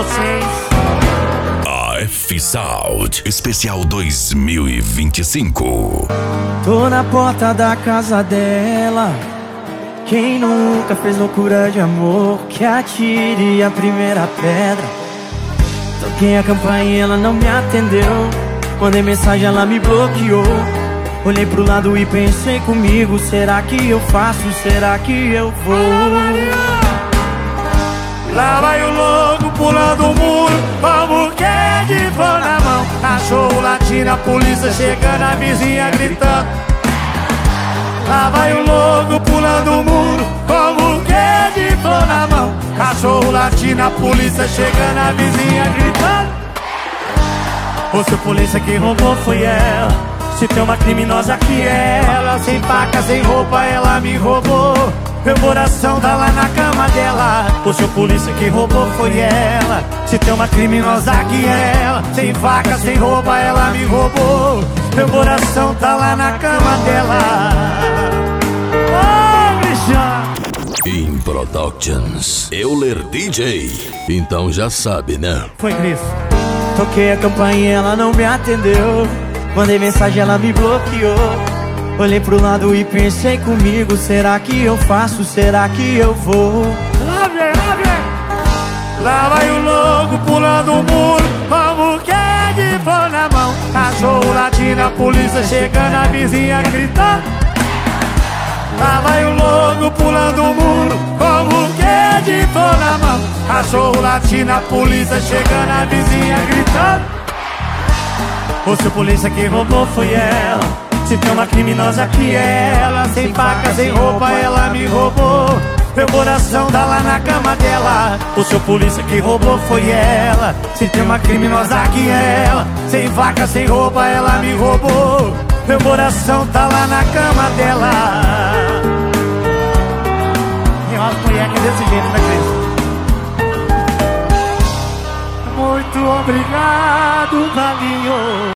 vocês. AF Sound Especial 2025. Tô na porta da casa dela. Quem nunca fez loucura de amor, que atire a primeira pedra. Toquei a campainha, ela não me atendeu. Mandei mensagem, ela me bloqueou. Olhei pro lado e pensei comigo: será que eu faço? Será que eu vou? Lá vai o louco pulando o muro, como que de flor na mão. Cachorro latindo, a polícia chegando, a vizinha gritando. Lá vai o louco pulando o muro, como que de flor na mão. Cachorro latindo, a polícia chegando, a vizinha gritando. Ô, seu polícia, que roubou foi ela. Se tem uma criminosa que é ela. Sem faca, sem roupa, ela me roubou. Meu coração tá lá na cama dela. O seu polícia, que roubou foi ela. Se tem uma criminosa que é ela. Sem faca, sem roupa, ela me roubou. Meu coração tá lá na cama dela. Oh, Cristiano. In Productions, Euler DJ. Então já sabe, né? Foi, Cris. Toquei a campainha, ela não me atendeu. Mandei mensagem, ela me bloqueou. Olhei pro lado e pensei comigo: será que eu faço? Será que eu vou? Lá vem, lá vem. Lá vai o louco pulando o muro, como que de flor na mão. Cachorro latindo, a polícia chegando, a vizinha gritando. Lá vai o louco pulando o muro, como que de flor na mão. Cachorro latindo, a polícia chegando, a vizinha gritando. O seu polícia, que roubou foi ela. Se tem uma criminosa que é ela. Sem faca, sem roupa, ela me roubou. Meu coração tá lá na cama dela. O seu polícia, que roubou foi ela. Se tem uma criminosa que é ela. Sem faca, sem roupa, ela me roubou. Meu coração tá lá na cama dela. E uma mulher que é desse jeito, né, Cris? Muito obrigado, valeu.